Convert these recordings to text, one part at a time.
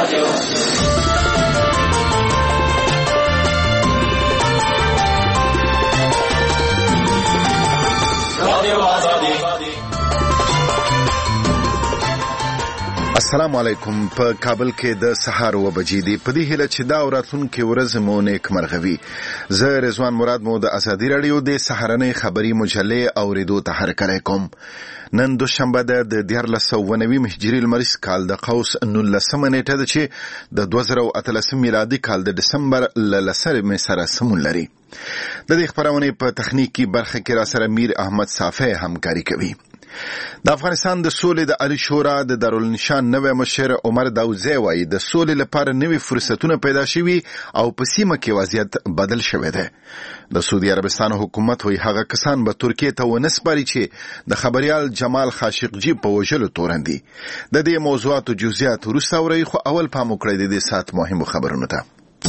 السلام علیکم. په کابل کې د سهار و بجې دي. په دې هیله چې دا راتلونکې ورځ مو نیک مرغوي. زه رضوان مراد مو د ازادي رادیو د سهارنۍ خبری مجلې اوریدو ته هرکلی کوم. نن دوشنبه د 1490 هجري لمریز کال د قوس 19 نیټه ده چې د 2013 میلادي کال د دسمبر لسره سره سمون لري. د دې خبرونه په تخنیکی برخه کې را سره میر احمد صافی همکاري کوي. د افغانستان د سولې د عالی شورا د دارالنشان نوی مشر عمر داوزی وایي د سولې لپاره نوي فرصتونه پیدا شوي او په سیمه کې وضعیت بدل شوی دی. د سعودي عربستان حکومت وایي هغه کسان به ترکیه ته ونسپاري چې د خبريال جمال خاشقجي په وژلو تورن دي. د دې موضوعات او جزئیات وروسته اورئ، خو اول پام وکړئ د دې سات مهمو خبرونو ته.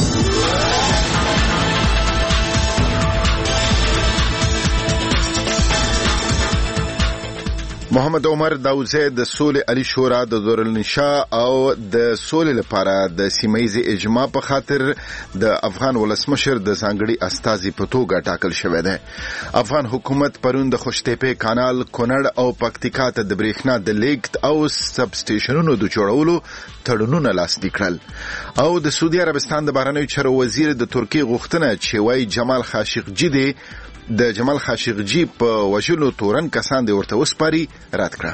محمد عمر داوزی د سولې عالی شورا د دارالنشا او د سولې لپاره د سیمایي اجماع په خاطر د افغان ولسمشر د ځانګړي استازي په توګه ټاکل شوی دی. افغان حکومت پرون د خوشتېپې کانال، کونړ او پکتیکا ته د برېښنا د لیږد او سب سټیشنونو د جوړولو تړونونه لاسلیک کړل. او د سعودي عربستان د بهرنیو چارو وزیر د ترکیه غوښتنه چې وایي جمال خاشقجي دی د جمال خاشقجي په وژلو تورن کسان دی ورته وسپاري رد کړه.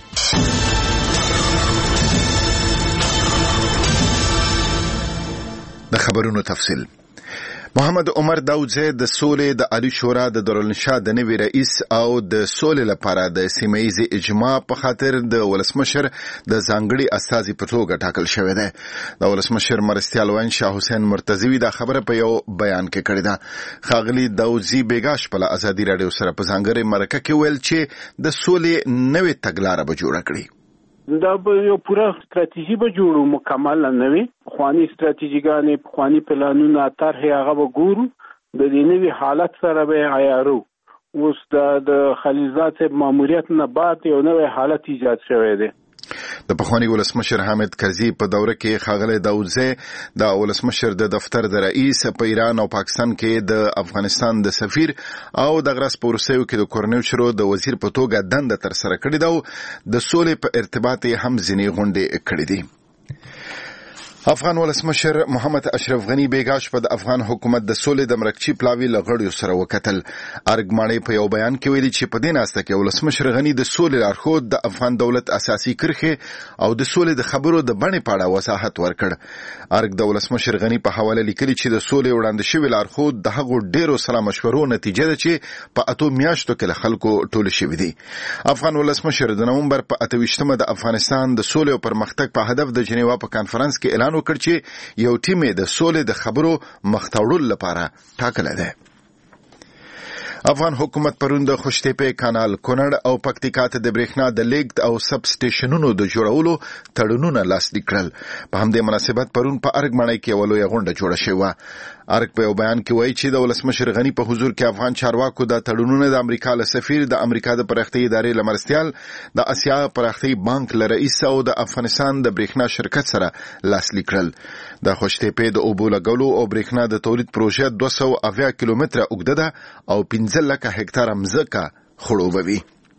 د خبرونو تفصیل. محمد عمر داوزی د سولې د عالی شورا د دارالنشا د نوي رئیس او د سولې لپاره د سیمایي اجماع په خاطر د ولسمشر د ځانګړي استازي په توګه ټاکل شوی دی. د ولسمشر مرستیال وین شاه حسین مرتضوی دا خبره په یو بیان کې کړې ده. ښاغلي داوزی بیګاش په ازادي رادیو سره په ځانګړي مرکه کې ویل چې د سولې نوې تګلاره به جوړه کړي. دا به یو پوره ستراتیژي به جوړو، مکمل نه وي. خواني ستراتیژیګانې، خواني پلانونه، طرحې هغه به ګورو، د دې نوي حالت سره به عیارو. اوس د خلیلزاد صاحب ماموریت نه بعد یو نوی حالت ایجاد شوی دی. د پخوانی ولسمشر حامد کرزي په دوره کې ښاغلی داوزی د ولسمشر د دفتر د رئیس، په ایران او پاکستان کې د افغانستان د سفیر او د غرس په روسیو کې د کورنیو چارو د وزیر په توګه دنده تر سره کړې ده او د سولې په ارتباط هم ځینې غونډې کړې دي. افغان ولسمشر محمد اشرف غنی بیګاش په د افغان حکومت د سولې د مرکچی پلاوی لغړیو سره وکتل. ارګمانې په یو بیان کې ویلي چې په دې ناسته کې ولسمشر غنی د سولې لارښود د افغان دولت اساسي کرښې او د سولې د خبرو د بڼې په اړه وضاحت ورکړ. ارګ د ولسمشر غنی په حواله لیکلي چې د سولې وړاندې شوی لارښود د هغو ډیرو سلا مشورو نتیجه ده چې په اتو میاشتو کې له خلکو ټول شوی دي. افغان ولسمشر د نومبر په 28مه د افغانستان د سولې او پرمختګ په هدف د جنیوا په کانفرنس کې اعلان وکړ چې یو ټیم د سولې د خبرو مختوړل لپاره ټاکل دی. افغان حکومت پرون د خوشتېپې کانال، کونړ او پکتیکا ته د برېښنا د لیږد او سب سټیشنونو د جوړولو تړونونه لاسلیک کړل. په همدې مناسبت پرون په ارګمنۍ کې یوه لویه غونډه جوړه شوه. ارګ په یو بیان کې وایي چې د ولسمشر غنی په حضور کې افغان چارواکو د تړونونه د امریکا له سفیر، د امریکا د پراختیايي ادارې له مرستیال، د اسیا پراختیايي بانک له رئیس او د افغانستان د برېښنا شرکت سره لاسلیک کړل. د خوشتېپې د اوبو لګولو او برېښنا د تولید پروژه 280 کیلومتره اوږده ده او 15 لکه هکتاره مځکه خړوبوي.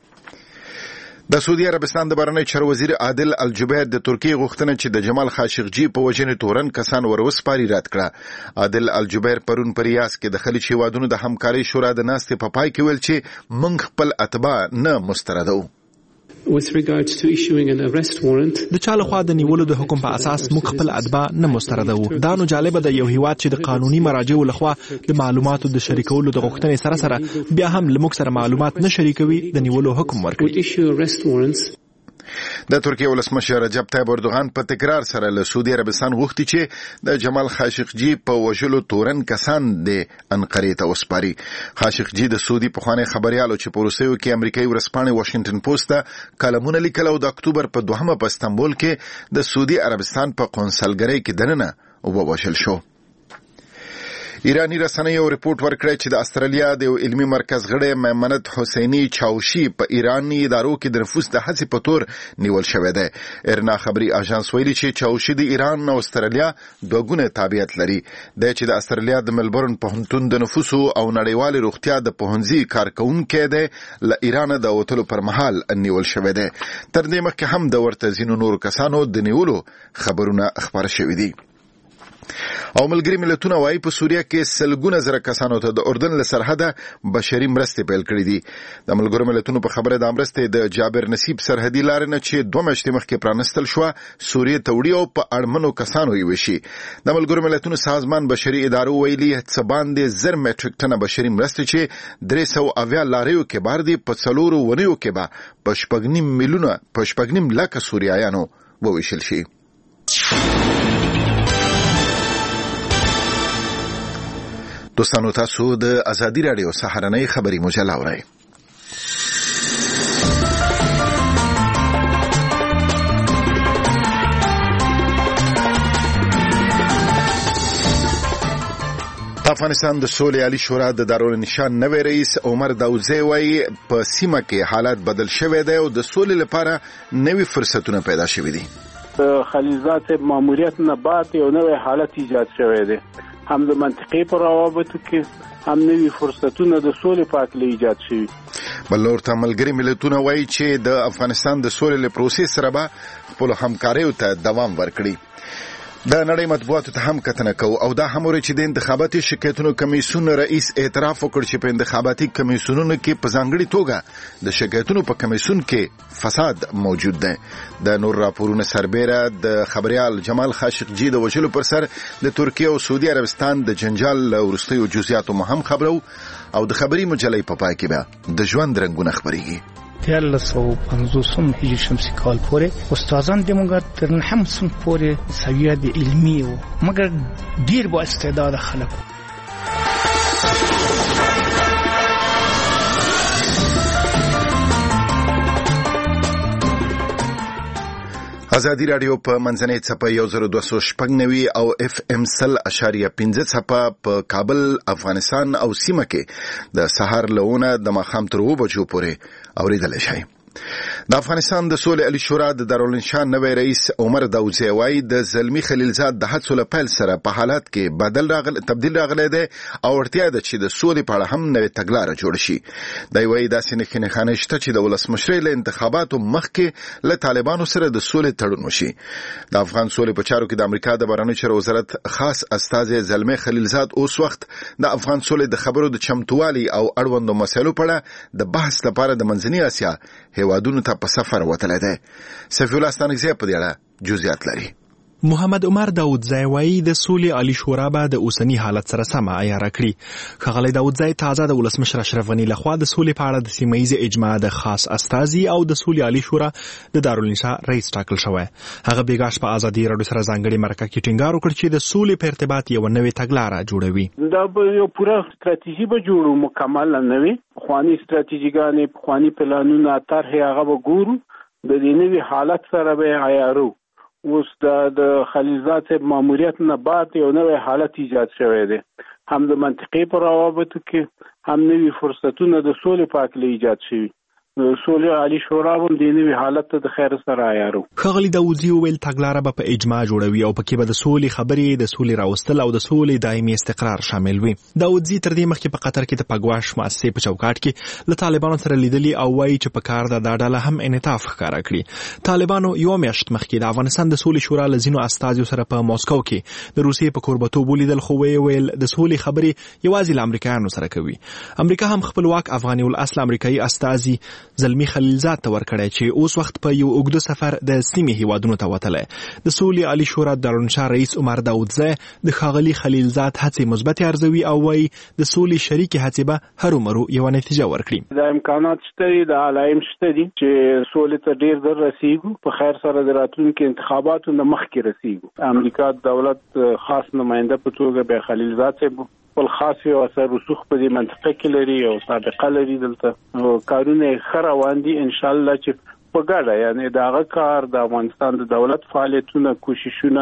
د سعودي عربستان د بهرنیو چارو وزیر عادل الجبیر د ترکیه غوښتنه چې د جمال خاشقجي په وژنې تورن کسان وروسپاري رد کړه. عادل الجبیر پرون په ریاض کې د خلیج هیوادونو د همکارۍ شورا د ناستې په پای کې ویل چې موږ خپل اتباع نه مستردو. With regards to issuing an arrest warrant, د چا لخوا د نیولو د حکم په اساس موږ خپل اتباع نه مستردو. دا نو جالبه ده، یو هیواد چې د قانوني مراجعو لخوا د معلوماتو د شریکولو د غوښتنې سره سره بیا هم لموږ سره معلومات نه شریکوي، د نیولو حکم ورکوي. د ترکیه ولسمشر رجب طیب اردوغان په تکرار سره له سعودي عربستان غوښتي چې د جمال خاشقجي په وژلو تورن کسان د انقرې ته وسپاري. خاشقجي د سعودي پخوانی خبريالو چې په روسیو کې امریکایي ورځپاڼې واشنگټن پوسټ ته کلمونه لیکل او د اکتوبر په 2 په استانبول کې د سعودي عربستان په قونسلګرۍ کې دننه ووژل شو. ایرانی رسنیو ریپورت ورکړی چې د استرالیا د یو علمي مرکز غړی میمنت حسینی چاوشي په ایرانی ادارو کې د نفوس د هڅې په تور نیول شوی دی. ارنا خبري اژانس ویلي چې چاوشي د ایران او استرالیا دوه ګونه تابعیت لري. د چې د استرالیا د ملبورن پوهنتون د نفوس او نړیوال روغتیا د پوهنځي کارکونکو دی له ایران د وټلو پر مهال نیول شوی دی. تر دې مخکې هم د ورته ځینو نورو کسانو د نیولو خبرونه خبر شوي دي. او ملګری ملتونه وايي په سوریه کې سلګونه زره کسانو ته د اردن له سرحده بشري مرستې پیل کړې دي. د ملګرو ملتونو په خبره د مرستې د جابر نصیب سرحدي لارې نه چې 2 میاشتې مخکې پرانستل شو سوریه ته وړي او په اړمنو کسانو یې وشي. د ملګرو ملتونو سازمان بشري ادارو ویلي څه باندې 1000 میټریک ټنه بشري مرستې چې 300 لاریو کې بار دي په 4 ونیو کې به په 8.5 لک سوریایانو وویشل شي. دوستانو تاسو د ازادي رادیو سهارنۍ خبري مجله اورئ. افغانستان د سولې عالی شورا د دارالنشان نوی رئیس عمر داوودزی وايي په سیمه کې حالات بدل شوی دی او د سولې لپاره نوي فرصتونه پیدا شوي دي. خلیلزاد ماموریت نه بعد یو نوی حالت ایجاد شوی دی. هم د منطقې پر روابطو کې هم نوي فرصتونه د سولې په اړه ایجاد شوي. بل ورته ملګري ملتونه وایي چې د افغانستان د سولې له پروسې سره به خپل همکاریو ته دوام ورکړي. د نړۍ مطبوعاتو ته هم کتنه کوو او دا هم ورې چې د انتخاباتي شکایتونو کمیسیون رئیس اعتراف وکړ چې په انتخاباتي کمیسیونونو کې په ځانګړي توګه د شکایتونو په کمیسیون کې فساد موجود دی. د نور راپورونو سربېره د خبريال جمال خاشقجي د وژلو پر سر د ترکیه او سعودي عربستان د جنجال ورستیو جزئیاتو مهم خبرو او د خبري مجلې په پای کې به د ژوند رنگونه خبريږي. 1350 هجری شمسی کال پورې استادان دموږ تر هم سن پورې سویه د علمي او مګر ډیر با استعداد خلک. ازادي رادیو په منځنۍ څپه 1290 او اف ام 100.5 څپه په کابل افغانستان او سیمه کې د سحر لونه د ماښام تر 2 بجو پورې اوریدل شي. د افغانستان د سولې عالی شورا د دارالنشان نوی رئیس عمر داوودزی وايي د زلمی خلیلزاد د هڅو له پیل سره په حالات کې تبدیل راغلی دی او اړتیا ده چې د سولې په اړه هم نوې تګلاره جوړ شي. دی وايي داسې نښانې شته چې د ولسمشرۍ له انتخاباتو مخکې له طالبانو سره د سولې تړون وشي. د افغان سولې په چارو کې د امریکا د بهرنیو چارو وزارت خاص استازی زلمی خلیلزاد اوس وخت د افغان سولې د خبرو د چمتووالي او اړوندو مسایلو په اړه د بحث لپاره د منځنۍ اسیا هیوادونو ته په سفر وتلی دی. سفیع الله ستانکزی په دې اړه جزئیات لري. محمد عمر داوودزی وايي د سولې عالی شورا به د اوسنی حالت سره سم عیار کړي. ښاغلی داوودزی تازه د ولسمشر اشرف غنی لخوا د سولې په اړه د سیمه‌ییز اجماع د خاص استازي او د سولې عالی شورا د دارالنشا رئیس ټاکل شوی. هغه بیګاش په ازادي رادیو سره ځانګړي مرکه کې ټینګار وکړ چې د سولې په ارتباط یو نوې تګلاره جوړوي. دا به یو پوره ستراتیژي به جوړو مکمل نوې خواني ستراتیژیګانې خواني پلانونه طرح هغه به ګورو د دې نوې حالت سره به عیارو. اوس د خلیلزاد ماموریت نه بعد یو نوی حالت ایجاد شوی دی. هم د منطقې په روابطو کې هم نوي فرصتونه د سولې په اړه ایجاد شوي. سولې عالی شورا هم د نوي حالت ته د خیر سره عیارو. ښاغلی داوودزی وویل تګلاره به په اجماع جوړوي او پکې به د سولې خبرې د سولې راوستل او د سولې دایمي استقرار شامل وي. داوودزی تر دې مخکې په قطر کې د پګواش مؤسسې په چوکاټ کې له طالبانو سره لیدلي او وایي چې په کار ده دا ډله هم انعطاف ښکاره کړي. طالبانو یو میاشت مخکې د افغانستان د سولې شورا له ځینو استازیو سره په موسکو کې د روسیې په کوربتوب ولیدل خو ویل د سولې خبرې یوازې له امریکایانو سره کوي. امریکا هم خپلواک افغاني الاصل امریکایي استازي زلمی خلیلزاد ته ورکړی چې اوس وخت په یو اوږده سفر د سیمې هیوادونو ته وتلی. د سولې عالی شورا دارالنشا رئیس عمر داوودزی د ښاغلي خلیلزاد هڅې مثبتې ارزوي او وایي د سولې شریکې هڅې به هرومرو یوه نتیجه ورکړي. د امکانات شته دي، د علایم شته دي چې سولې ته ډیر زر رسیږو. په خیر سره د راتلونکي انتخاباتو نه مخکې رسیږو. امریکا دولت خاص نماینده په توګه به خلیلزاد صاحب خپل خاص یو اثر رسوخ په دې منطقه کې لري او سابقه لري. دلته کارونه ښه روان دي ان شاء الله چې په ګډه یعنی دغه کار د افغانستان د دولت فعالیتونه کوششونه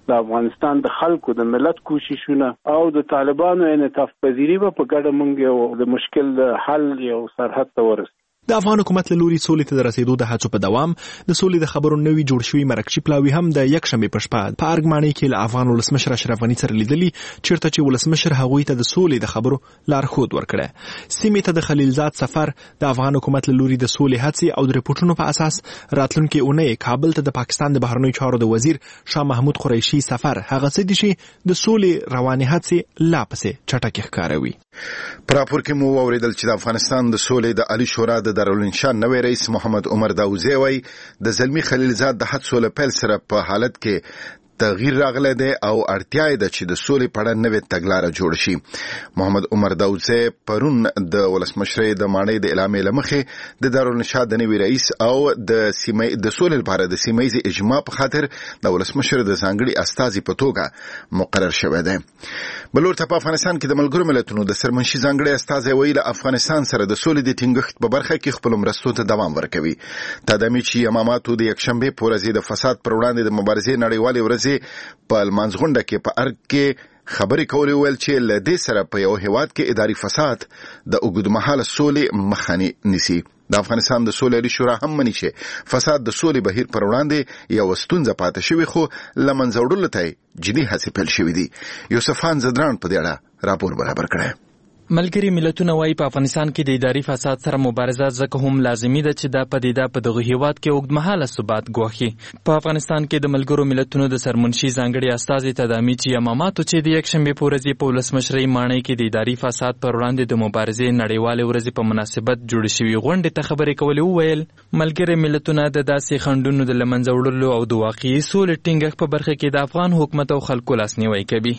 د افغانستان د خلکو د ملت کوششونه او د طالبانو انعطاف پذیری په ګډه مونږ د مشکل حل یو سرحد ته ورسېږو. د افغان حکومت له لوري سولې ته د رسیدو د هڅو په دوام د سولې د خبرو نوي جوړ شوي مرکچي پلاوي هم د یکشنبې په شپه په ارګمانۍ کې له افغان ولسمشر اشرف غني سره لیدلي چیرته چې ولسمشر هغوی ته د سولې د خبرو لارښود ورکړی. سیمې ته د خلیلزاد سفر د افغان حکومت له لوري د سولې هڅې او د ریپورتونو په اساس راتلونکي اونۍ کابل ته د پاکستان د بهرنیو چارو د وزیر شاه محمود قریشي سفر هغه څه دي چې د سولې روانې هڅې لا پسې چټکې ښکاروي. په راپور کې مو واوریدل چې د افغانستان د سولې د عالی شورا د دارالانشا نوی رئیس محمد عمر داوزی وایي د زلمی خلیلزاد د هڅو له پیل سره په حالت کې تغییر راغلی دی او اړتیا ده چې د سولې په اړه نوې تګلاره جوړ شي. محمد عمر داوزی پرون د ولسمشرۍ د ماڼۍ د اعلامیې له مخې د دارالانشا د نوي رئیس او د سولې لپاره د سیمه ییز اجماع په خاطر د ولسمشر د ځانګړي استازي په توګه مقرر شوی دی. بلور ته په افغانستان کې د ملګرو ملتونو د سرمنشي ځانګړي استازي ویل افغانستان سره د سولې د ټینګښت په برخه کې خپل مرستو ته دوام ورکوي. تدامیچی اماماتو د یکشنبه په ورځ د فساد پر وړاندې د مبارزې نړیوالې ورځ په المانځغونډه کې په ارګ کې خبرې کولې ویل چې له دې سره په یو هیواد کې اداري فساد د اوږدمهاله سولې مخه نیسي. د افغانستان د سولې عالی شورا هم مني چې فساد د سولې بهیر پر وړاندې یو ستونزه پاتې شوی خو لمنځه وړلو ته جدي هڅې پیل شوې دي. یوسف خان زدران په دې اړه راپور برابر کړی. ملګری ملتونه وايي په افغانستان کې د اداري فساد سره مبارزه ځکه هم لازمي ده چې دا پدیده په دغه هیواد کې اوږدمهاله ثبات ګواښي. په افغانستان کې د ملګرو ملتونو د سرمنشي ځانګړي استازي تدامیچی اماماتو چې د یکشنبې په ورځ په ولسمشرۍ ماڼۍ کې د اداري فساد پر وړاندې د مبارزې نړیوالې ورځې په مناسبت جوړ شوي غونډې ته خبرې کولې وویل ملګري ملتونه د داسې خنډونو د لمنځه وړلو او د واقعي سولې ټینګښت په برخه کې د افغان حکومت او خلکو لاسنیوی کوي.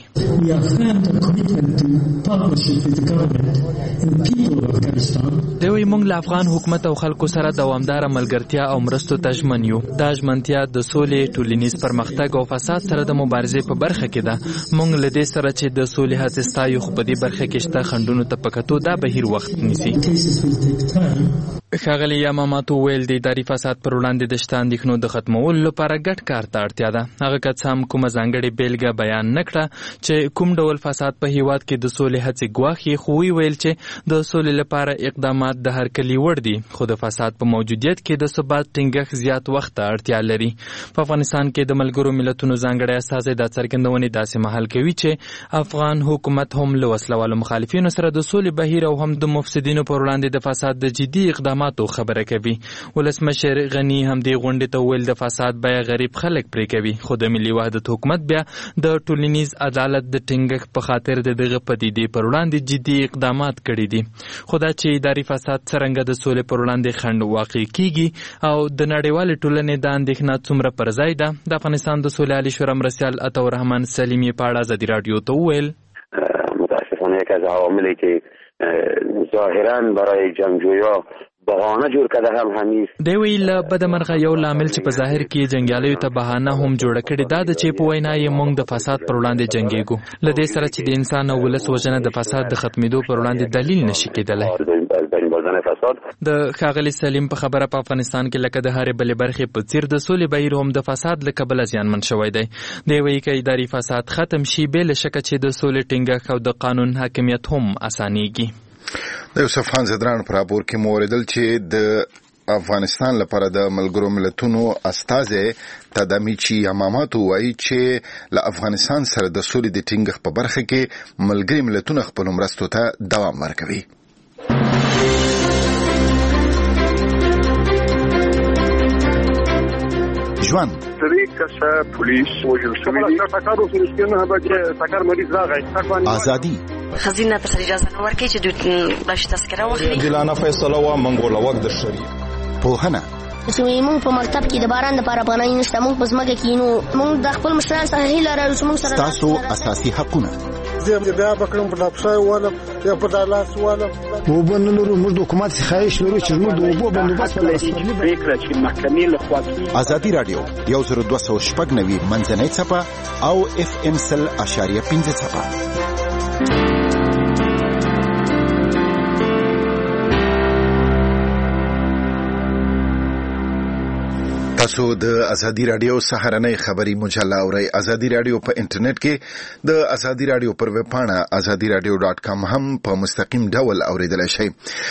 دوی موږ له افغان حکومت او خلکو سره دوامدار ملګرتیا او مرستو ته ژمن یو. دا ژمنتیا د سولې، ټولنیز پرمختګ او فساد سره د مبارزې په برخه کې ده. موږ له دې سره چې د سولې هڅې ستایو خو په دې برخه کې شته خنډونو ته په کتو دا بهیر وخت نیسي. ښاغلي اماماتو ویل د اداري فساد پر وړاندې د شته اندېښنو د ختمولو لپاره ګډ کار ته اړتیا ده. هغه که څه هم کومه ځانګړې بیلګه بیان نه کړه چې کوم ډول فساد په هیواد کې د سولې هڅې ګواښي، خو ویل چې د سولې لپاره اقدامات د هر کلي وړ دي، خو د فساد په موجودیت کې د ثبات ټینګښت زیات وخت ته اړتیا لري. په افغانستان کې د ملګرو ملتونو ځانګړی استازی دا څرګندونې داسې مهال کوي چې افغان حکومت هم له وسلوالو مخالفینو سره د سولې بهیر او هم د مفسدینو پر وړاندې د فساد د جدي اقداماتو خبره کوي. ولسمشر غني هم دې غونډې ته ویل د فساد بیه غریب خلک پرې کوي، خو د ملي وحدت حکومت بیا د ټولنیز عدالت د ټینګښت په خاطر د دغه پدیدې پر وړاندې جدي اقدامات کړي دي. خو دا چې اداري فساد څرنګه د سولې پر وړاندې خنډ واقع کیږي او د نړیوالې ټولنې د اندېښنه څومره پر ځای ده، د افغانستان د سولې عالی شورا مرستیال عطاالرحمن سلیمی په اړه ازادي راډیو ته وویل متاسفانه یکی از عواملی که ظاهرا برای جنگجویا بهانه جوړ کړه هم همیش دی ویل بدمرغه یو لامل چې په ظاهر کې جنگیالیو ته بهانه هم جوړ کړي دا د چې په وینا یې موږ د فساد پر وړاندې جنگیږو. لدې سره چې د انسان او ولس وژنه د فساد د ختمېدو پر وړاندې دلیل نشي کېدلی. د ښاغلي سلیم په خبره په افغانستان کې لکه د هرې بلې برخې په څیر د سولې بهیر هم د فساد له کبله زیانمن شوی دی. دی وایي که اداري فساد ختم شي بې له شکه چې د سولې ټینګښت او د قانون حاکمیت هم اسانیږي. د یوسف خان زدران پر راپور کې مو اوریدل چې د افغانستان لپاره د ملګرو ملتونو استازی تدامیچی اماماتو وایي چې له افغانستان سره د سولې د ټینګښت په برخه کې ملګري ملتونه خپل مرستو ته دوام ورکوي. ژوند پولیس وژل شوی ازادي خزینه ته اجازه نه ورکړي چې دوی بلش تذکره واخلي. جلانه فیصله وا منګول وخت د شری پوهنه چې موږ په مکتب کې د باران لپاره پناه نشته، موږ په ځمکه کې نو موږ د خپل مشران سره هیله لرو چې موږ سره تاسو اساسي حقونه زه بیا بکړم په لابسای والا یا په دالاس والا وبنلو موږ د حکومت خواهش لرو چې موږ د وبو بندوبست لپاره فکر چې محکمې له خوا ازادي رادیو 1290 منځنۍ صفه او FM 100.5 صفه. تاسو د ازادي رادیو سهارنۍ خبری مجله اورئ. ازادي رادیو په انټرنیټ کې د ازادي رادیو پر ویب پاڼه azadiradio.com هم په مستقیم ډول اوریدلای شئ.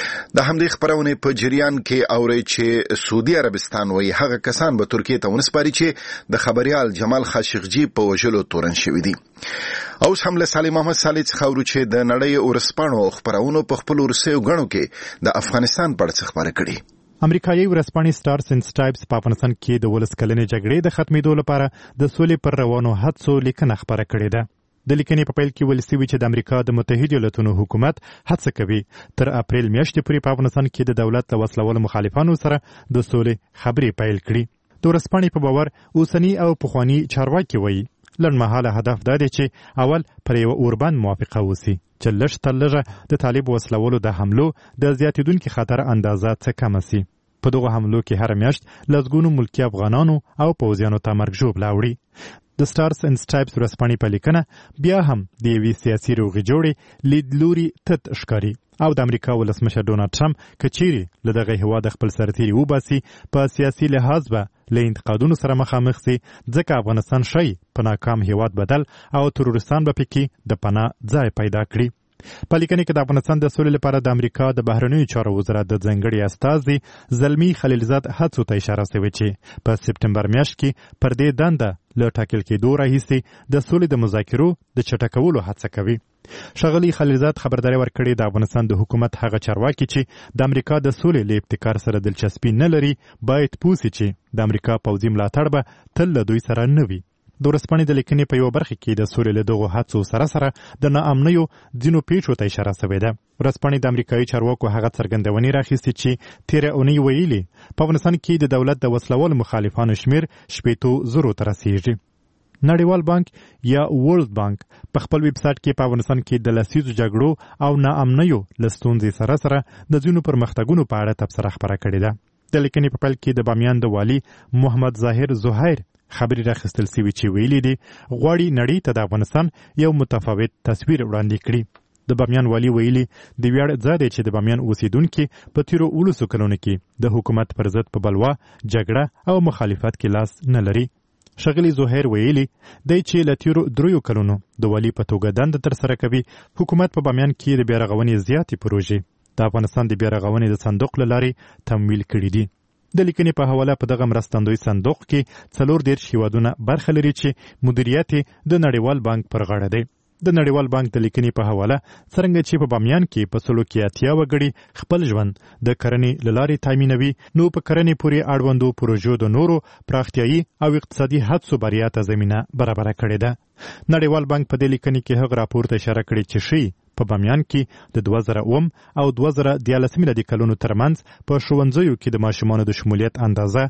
د همدې خبرونه په جریان کې اورئ چې سعودي عربستان وایي هغه کسان به ترکیه ته ونسپاري چې د خبريال جمال خاشقجي په وژلو تورن شوی دي. اوس هم له سالم محمد صالح څخه اورو چې د نړۍ ورسپانو خبرونه په خپل ورسېو غنو کې د افغانستان په اړه خبره کړي. امریکایي ورسپانې سټارز اینډ سټرایپس په افغانستان کې د ولس کلنې جګړې د ختمېدو لپاره د سولې پر روانو هڅو لیکنه خبره کړې ده. د لیکنې په پیل کې ویل شوي چې د امریکا د متحده ایالاتونو حکومت هڅه کوي تر اپریل میاشتې پورې په افغانستان کې د دولت له وسلوالو مخالفانو سره د سولې خبرې پیل کړي. د ورسپانې په باور اوسنی او پخوانی چارواکي وایي لنډمهاله هدف دا دی چې اول پر یو اوربند موافقه وسی چې لږ تر لږه د طالب وسلوالو د حملو د زیاتېدونکي خطر اندازه څه کمه سي. په دغه حملو کې هر میاشت لسګونو ملکي افغانانو او پوځیانو ته مرګ ژوبله اوړي. د سټارز اینډ سټرایپس ورسپانې په لیکنه بیا هم د یوې سیاسي روغې جوړې لیدلوري تت ښکاري او د امریکا ولسمشر ډونالډ ټرمپ که چیرې له دغه هېواد خپل سرتیري وباسي په سیاسي لحاظ به له انتقادونو سره مخامخ سي ځکه افغانستان شي په ناکام هېواد بدل او ترورستان به پکې د پناه ځای پیدا کړي. په لیکنه کې د افغانستان د سولې لپاره د امریکا د بهرنیو چارو وزارت د ځانګړي استازي زلمی خلیلزاد هڅو ته اشاره شوې چې په سپټمبر میاشت کې پر دې دنده له ټاکل کېدو راهیسې د سولې د مذاکرو د چټکولو هڅه کوي. ښاغلي خلیلزاد خبرداری ورکړې د افغانستان د حکومت هغه چارواکي چې د امریکا د سولې له ابتکار سره دلچسپي نه لري باید پوه سي چې د امریکا پوځي ملاتړ به تل له دوی سره نه وي. د ورسپانې د لیکنې په یو برخه کې د سولې له دغو هڅو سره سره د ناامنیو ځینو پیښو ته اشاره شوې ده. ورسپانې د امریکایي چارواکو هغه څرګندونې راخیستې چې تېره اونۍ ویلي په افغانستان کې د دولت د وسلوالو مخالفانو شمېر 80,000 ته رسیږي. نړیوال بانک یا ورلد بانک په خپل ویب سایټ کې په افغانستان کې د لسیزو جګړو او ناامنیو له ستونزې سره سره د ځینو پرمختګونو په اړه تبصره خپره کړې ده. د لیکنې په پیل کې د بامیان د والي محمد ظاهر زهیر خبرې راخیستل سوي چې ویلي دي غواړي نړۍ ته د افغانستان یو متفاوت تصویر وړاندې کړي. د بامیان والي ویلي د ویاړ ځای دی چې د بامیان اوسیدونکي په تیرو 19 کلونو کې د حکومت پر ضد په بلوا جګړه او مخالفت کې لاس نه لري. ښاغلي زهیر ویلي دی چې له تیرو 3 کلونو د والي په توګه دنده ترسره کوي. حکومت په بامیان کې د بیارغونې زیاتې پروژې د افغانستان د بیارغونې د صندوق له لارې تمویل کړي دي. د لیکنې په حواله په دغه مرستندوی صندوق کې 40 هیوادونه برخه لري چې مدیریت د نړیوال بانک پر غاړه دی. د نړیوال بانک د لیکنې په حواله څرنګه چې په بامیان کې په سلو کې 80 وګړي خپل ژوند د کرنې له لارې تامینوي نو په کرنې پورې اړوندو پروژو د نورو پراختیایي او اقتصادي هڅو بریا ته زمینه برابره کړې ده. نړیوال بانک په دې لیکنې کې هغه راپور ته اشاره کړې چې شي په بامیان کې د 2009 او 2013 میلادي کلونو ترمنځ په ښوونځیو کې د ماشومانو د شمولیت اندازه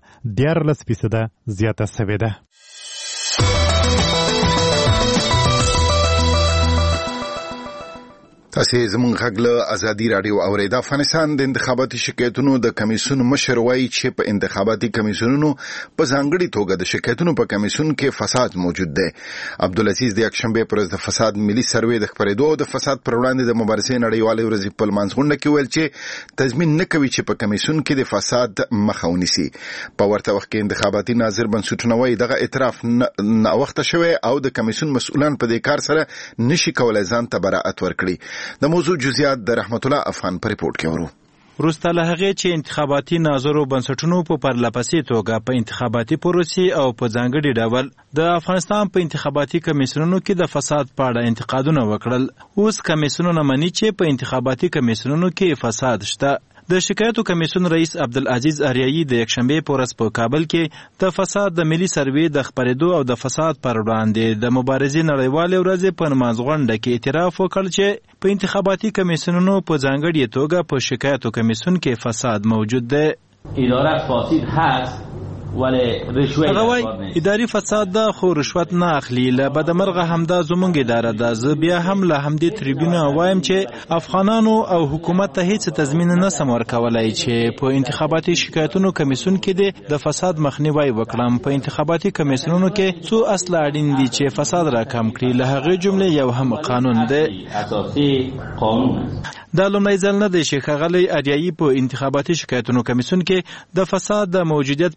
14% زیاته شوې ده. تاسو زموږ غږ له ازادي رادیو اورئ. د افغانستان د انتخاباتي شکایتونو د کمیسیون مشر وایي چې په انتخاباتي کمیسیونونو په ځانګړي توګه د شکایتونو په کمیسیون کې فساد موجود دی. عبدالعزیز د یکشنبه پر ورځ د فساد ملي سروې د خبرېدو او د فساد پر وړاندې د مبارزې نړیوالې ورځې په لمانځغونډه کې ویل چې تضمین نه کوي چې په کمیسیون کې د فساد مخه ونیسي. په ورته وخت کې انتخاباتي ناظر بنسټونه وایي دغه اعتراف ناوخته شوی او د کمیسیون مسؤلان په دې کار سره نشي کولای ځان ته براءت ورکړي. د موضوع جزئیات د رحمت الله افغان پر ریپورت کې ورو. وروسته له هغې چې انتخاباتي ناظرو بنسټونو په پرلپسې توګه په انتخاباتي پروسې او په ځانګړي ډول د افغانستان په انتخاباتي کمیسیونونو کې د فساد په اړه انتقادونه وکړل، اوس کمیسیونونه مني چې په انتخاباتي کمیسیونونو کې فساد شته. د شکایتو کمیسیون رئیس عبدالعزیز اریایی د یکشنبې په ورځ په کابل کې د فساد د ملي سروې د خپرېدو او د فساد پر وړاندې د مبارزې نړیوالې ورځې په نمانځغونډه کې اعتراف وکړ چې په انتخاباتي کمیسیونونو په ځانګړې توګه په شکایتو کمیسیون کې فساد موجود دی. اداره فاسد هست هغه وایي اداري فساد ده خو رشوت نه اخلي. له بدمرغه همدا زموږ اداره ده. زه بیا هم له همدې تریبیونه وایم چې افغانانو او حکومت ته هیڅ تضمین نه سم ورکولی چې په انتخاباتي شکایتونو کمیسیون کې د فساد مخنیوی وکړم. په انتخاباتي کمیسیونونو کې څو اصل اړین دي چې فساد را کم کړي. له هغې جملې یو هم قانون دی. اساسي قانون دا لومړی ځل نه دی چې ښاغلی اریایی په انتخاباتي شکایتونو کمیسیون کې د فساد د موجودیت په اړه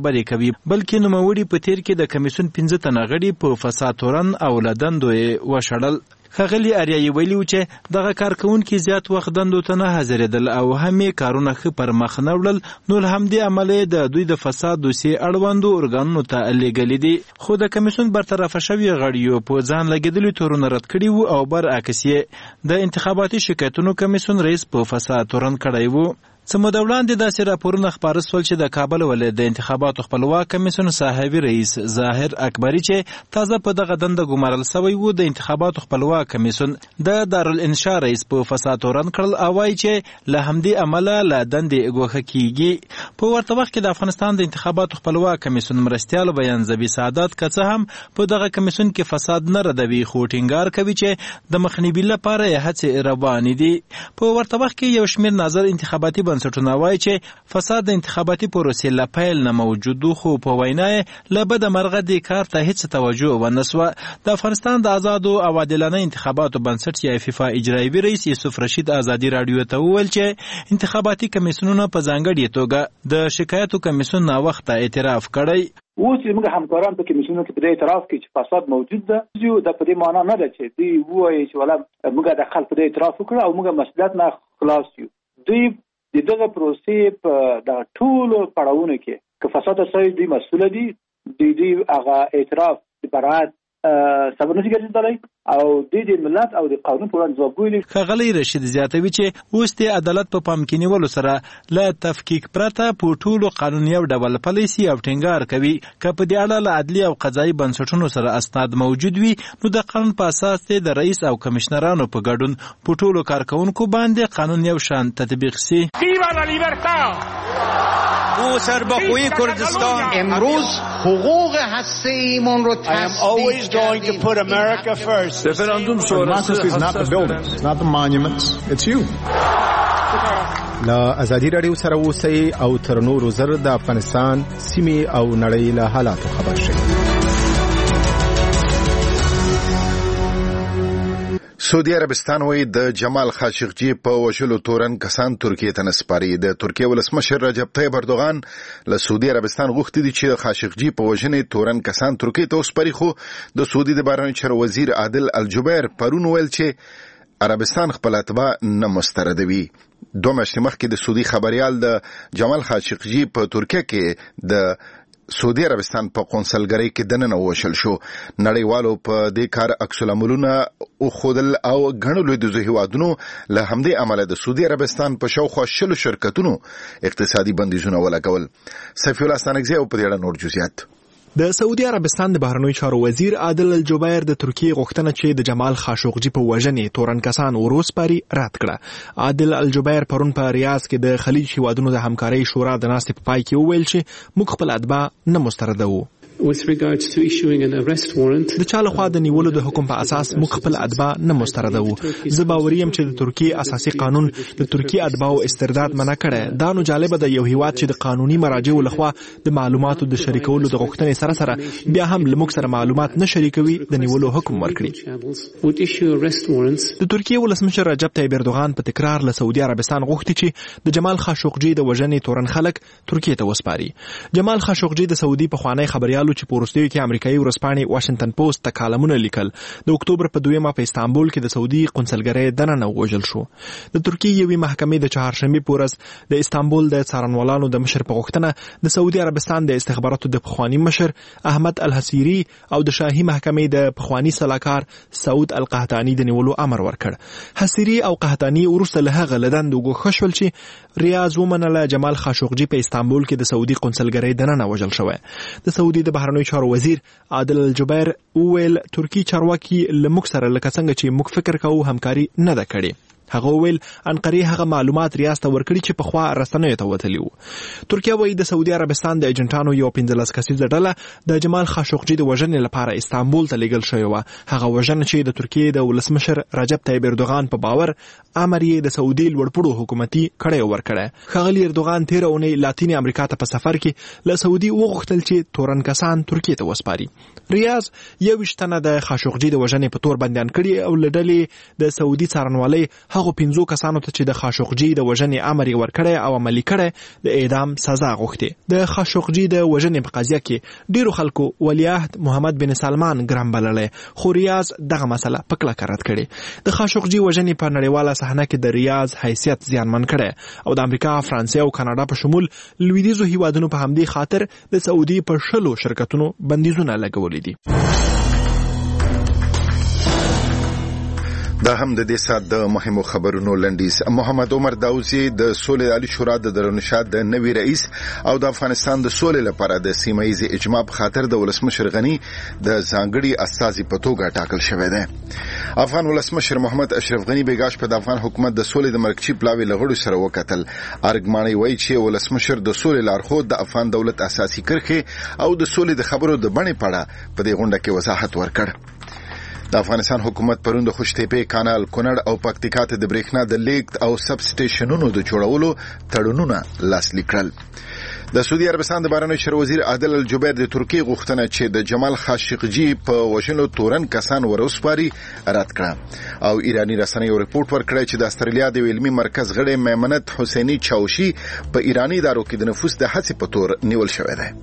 خبرې کوي، بلکې نوموړي په تیر کې د کمیسیون 15 تنه غړي په فساد تورن او لدندو وشړل. ښاغلي اریایي ویلي و چې دغه کارکوونکي زیات وخت دندو ته نه حاضرېدل او هم یې کارونه ښه پر مخ نه وړل، نو له همدې امله د دوی د فساد دوسیې اړوندو ارګانونو ته لیږلي دي. خو د کمیسیون برطرفه شوي غړیو په ځان لګېدلي تورونه رد کړي وو او برعکس یې د انتخاباتي شکایتونو کمیسیون رئیس په فساد تورن کړی وو. څه موده وړاندې داسې راپورونه خپاره سول چې د کابل ولایت د انتخاباتو خپلواک کمیسیون صاحبي رئیس ظاهر اکبري چې تازه په دغه دنده ګمارل سوی و، د انتخاباتو خپلواک کمیسیون د دارالانشا رئیس په فساد تورن کړل او وایي چې له همدې امله له دندې ګوښه کیږي. په ورته وخت کې د افغانستان د انتخاباتو خپلواک کمیسیون مرستیال بیان زبی سعادت که څه هم په دغه کمیسیون کې فساد نه ردوي، خو ټینګار کوي چې د مخنیوي لپاره یې هڅې روانې دي. په ورته وخت کې یو شمېر ناظر انتخاباتي بنسټونه وایي چې فساد د انتخاباتي پروسې له پیل نه موجود و، خو په وینا یې له بده مرغه دې کار ته هیڅ توجه ونه سوه. د افغانستان د آزادو او عادلانه انتخاباتو بنسټ یا فیفا اجرایوي رئیس یوسف رشید آزادي راډیو ته وویل چې انتخاباتي کمیسیونونه په ځانګړې توګه د شکایتو کمیسیون ناوخته اعتراف کړی. اوس موږ همکاران په کمیسیونو کې په دې اعتراف کې چې فساد موجود ده، دا په دې معنا نه ده چې دوی وایي چې ولا موږ د خلکو په دې اعتراف وکړو او موږ مسؤلیت نه خلاص یو. دوی دغه پروسې په د ټولو پړاوونو کې که فساد شوی دوی مسؤل دي، دوی هغه اعتراف برات سبب نشي ګرځېدلی او د ملت او د قانون په وړاندې ځواب ویلي. ښاغلی رشید زیاتوي چې اوس د عدالت په پام کې نیولو سره له تفکیک پرته په ټولو قانوني او ډول پالیسي او ټینګار کوي که په دې اړه له عدلي او قضایي بنسټونو سره اسناد موجود وي، نو د قانون په اساس د رئیس او کمشنرانو په ګډون په ټولو کارکوونکو باندې قانون یو شان تطبیق سي. او سربخوی کردستان امروز حقوق هسته ایمان رو تثبیت کردیم. Referendum is not the buildings, not the monuments, it's you. لا ازادي رادیو سره اوسئ او تر نورو زر د افغانستان سیمې او نړۍ له حالاتو خبر شئ. سعودي عربستان وایي د جمال خاشقجي په وژلو تورن کسان ترکیې ته نسپاري. د ترکیې ولسمشر رجب طیب اردوغان له سعودي عربستان غوښتي دي چې خاشقجي په وژنې تورن کسان ترکیې ته وسپاري، خو د سعودي د بهرنیو چارو وزیر عادل الجبیر پرون ویل چې عربستان خپل اتباع نه مستردوي. 2 میاشتې مخکې د سعودي خبريال د جمال خاشقجي په ترکیه کې د سعودي عربستان په قونسلګرۍ کې دننه وشل شو. نړیوالو په دې کار عکس العملونه او خودل او غنو لوی هیوادونو له همدې عمله د سعودي عربستان په شاوخوا 10 شرکتونو اقتصادي بندیزونه ولګول. سیف الله سانګزی او په دې اړه نور جزئیات. د سعودي عربستان د بهرنیو چارو وزیر عادل الجبیر د ترکیې غوښتنه چې د جمال خاشقجي په وژنې تورن کسان وروسپاري رد کړه. عادل الجبیر پرون په ریاض کې د خلیج هیوادونو د همکارۍ شورا د ناستې په پای کې وویل چې موږ خپل اتباع نه مستردوو. With regards to issuing an arrest warrant, د چا لخوا د نیولو د حکم په اساس موږ خپل اتباع نه مستردوو. زه باوري یم چې د ترکیې اساسي قانون د ترکیې اتباعو استرداد منع کړی. دا نو جالبه د یو هیواد چې د قانوني مراجعو لخوا د معلوماتو د شریکولو د غوښتنې سره سره بیا هم له موږ سره معلومات نه شریکوي د نیولو حکم ورکړي. د ترکیې ولسمشر رجب طیب اردوغان په تکرار له سعودي عربستان غوښتي چې د جمال خاشقجي د وژنې تورن خلک ترکیې ته وسپاري. جمال خاشقجي د سعودي پخوانی خبريال چې په وروستیو کې امریکایي ورځپاڼې واشنگټن پوسټ ته کالمونه لیکل. د اکتوبر په 2 په استانبول کې د سعودي قونسلګرۍ دننه وژل شو. د ترکیې یوې محکمې د چهارشنبه په ورځ د استانبول د څارنوالانو د مشر په غوښتنه د سعودي عربستان د استخباراتو د پخوانی مشر احمد الحسيري او د شاهي محکمې د پخوانی سلاکار سعود القحطاني د نیولو امر ورکړ. حسيري او قحطاني ورسته له هغه لدن دوغه خشول چې ریاض ومنله جمال خاشقجي په استانبول کې د سعودي قونسلګرۍ دننه وژل شوی. د سعودي د بهرنیو چارو وزیر عادل الجبیر وویل ترکی چارواکي له موږ سره لکه څنګه چې موږ فکر کوو همکاري نه ده کړې. هغه ویل انقره هغه معلومات ریاست ورکړي چې په خوا رسنیو ته وتلی وو. ترکیه وایي د سعودي عربستان د ایجنټانو یو 15 کسیزه ډله د جمال خاشقجي د وژنې لپاره استانبول ته لیږل شوې وه. هغه وژنه چې د ترکیې د ولسمشر رجب طیب اردوغان په باور امر یې د سعودي لوړپوړو حکومتي کړی ورکړی. ښاغلي اردوغان تېره اونۍ لاتینې امریکا ته په سفر کې له سعودي وغوښتل چې تورن کسان ترکیې ته وسپاري. ریاض 21 تنه د خاشقجي د وژنې په تور بندیان کړي او له ډلې د سعودي څارنوالۍ هغو 15 کسانو ته چې د خاشقجي د وژنې امر یې ورکړی او عملي کړی د اعدام سزا غوښتې. د خاشقجي د وژنې په قضیه کې ډیرو خلکو ولیعهد محمد بن سلمان ګرم بللی، خو ریاض دغه مسله په کلکه رد کړې. د خاشقجي وژنې په نړیواله صحنه کې د ریاض حیثیت زیانمن کړی او د امریکا، فرانسې او کاناډا په شمول لویدیځو هیوادونو په همدې خاطر د سعودي په 20 شرکتونو بندیزونه لګولي دي. دا هم د دې سات د مهمو خبرونو لنډیز. محمد عمر داوودزی د سولې عالی شورا د درونشاد د نوي رئیس او د افغانستان د سولې لپاره د سیمایي اجماع په خاطر د ولسمشر غنی د ځانګړي استازي په توګه ټاکل شوی دی. افغان ولسمشر محمد اشرف غنی بیګاش په د افغان حکومت د سولې د مرکزي پلاوي لغړو سره وکتل. ارګماني وایي چې ولسمشر د سولې لارښود د افغان دولت اساسي کرښې او د سولې د خبرو د بڼې په اړه په دې غونډه کې وضاحت ورکړ. د افغانستان حکومت پرون د خوشتېپې کانال، کونړ او پکتیکا ته د برېښنا د لیږد او سب سټیشنونو د جوړولو تړونونه لاسلیک کړل. د سعودي عربستان د بهرنیو چارو وزیر عادل الجبیر د ترکیې غوښتنه چې د جمال خاشقجي په وژلو تورن کسان وروسپاري رد کړه او ایرانی رسنیو ریپورت ورکړی چې د استرالیا د علمي مرکز غړی میمنت حسینی چاوشي په ایرانی ادارو کې د نفوذ د هڅې په تور نیول شوی دی.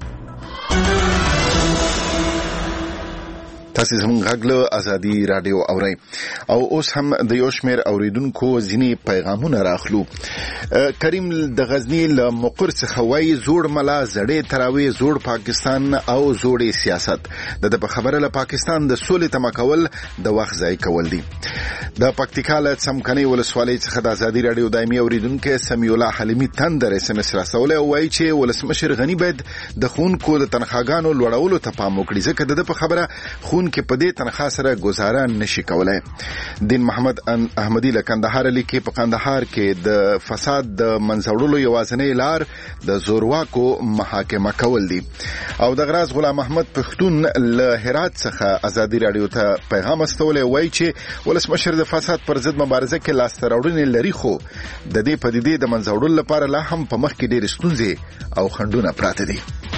تاسو زموږ غږ له ازادي رادیو اورئ او اوس هم د یو شمېر اوریدونکو ځینې پیغامونه راخلو. کریم د غزنی له مقر څخه وایي زوړ ملا، زړې تراوی، زوړ پاکستان او زوړې سیاست د په خبره له پاکستان د سولې تمه کول د وخت ضایع کول دي. د پکتیکا له څمکني ولسوالۍ څخه د ازادي رادیو دایمي اوریدونکو سمیع الله حلیمي تندر SMS راسولی او وایي چې ولسمشر غنی باید د خونکو د تنخواګانو لوړولو ته پام وکړي ځکه د په خبره کې په دې تنخوا سره گزاره نشي کولای. دین محمد احمدی له کندهار لیکي په کندهار کې د فساد د منځوړلو یوازینی لار د زورواکو محاکمه کول دي. او د غراز غلام احمد پښتون له هرات څخه ازادي رادیو ته پیغام استولی وایي چې ولسمشر د فساد پر ضد مبارزه کې لاسته راوړنې لري خو د دې پدیدې د منځوړلو لپاره لا هم په مخ کې ډېرې ستونزې او خنډونه پراته دي.